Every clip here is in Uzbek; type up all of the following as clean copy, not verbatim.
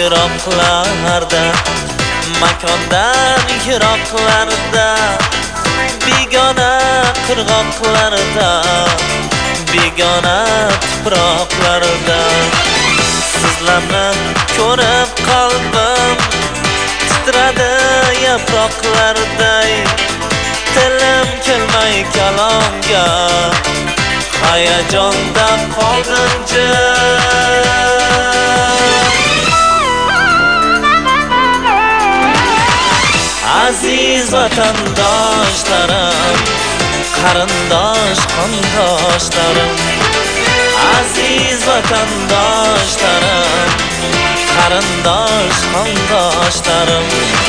yiroqlarda, makondan yiroqlarda, begona qirg'oqlarda, begona tuproqlarda sizlarni ko'rib qalbim titradi yaproqlarday. Tilim kelmay kalomga, hayajonda qoldim jim. Aziz vatandoshlarim, qarindosh qondoshlarim, aziz vatandoshlarim, qarindosh qondoshlarim.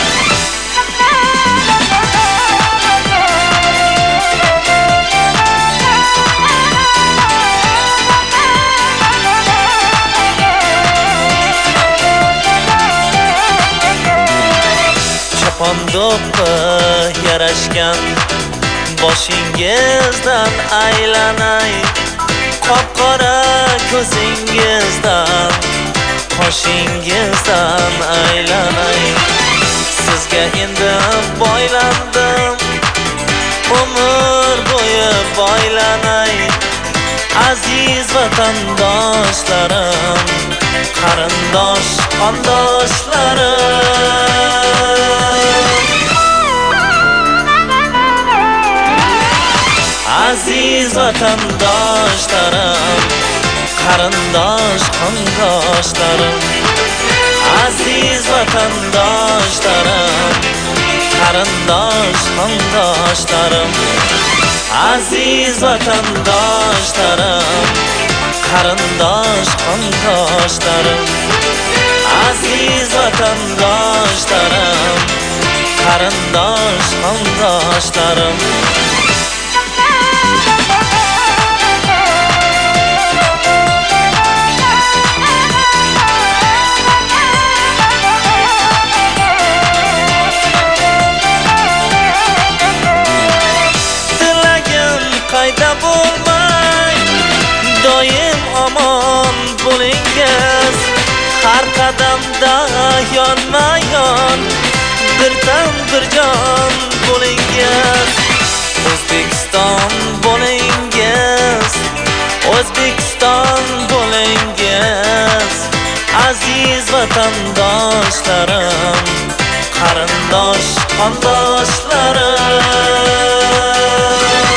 Chopon do'ppi yarashgan boshingizdan aylanay, qop-qora ko'zingizdan, qoshingizdan aylanay. Sizga endi boylandim, umr bo'yi boylanay. Aziz vatandoshlarim, qarindosh qondoshlarim. Aziz vatandoshlarim, qarindosh qondoshlarim, aziz vatandoshlarim, qarindosh qondoshlarim, aziz vatandoshlarim, qarindosh qondoshlarim, aziz vatandoshlarim, qarindosh qondoshlarim. Qayda bo'lmay, doim omon bo'lingiz. Har qadamda yonma-yon, birdan bir jon bo'lingiz. O'zbekiston bo'lingiz, O'zbekiston bo'lingiz. Aziz vatandoshlarim, qarindosh qondoshlarim.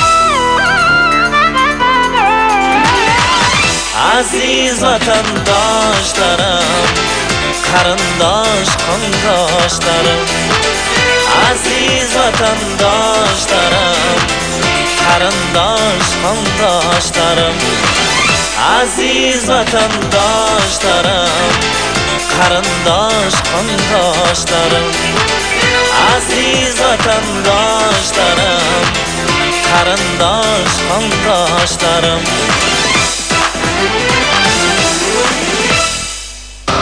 Aziz vatandoshlarim, qarindosh qondoshlarim, aziz vatandoshlarim, qarindosh qondoshlarim, aziz vatandoshlarim, qarindosh qondoshlarim, aziz vatandoshlarim, qarindosh qondoshlarim.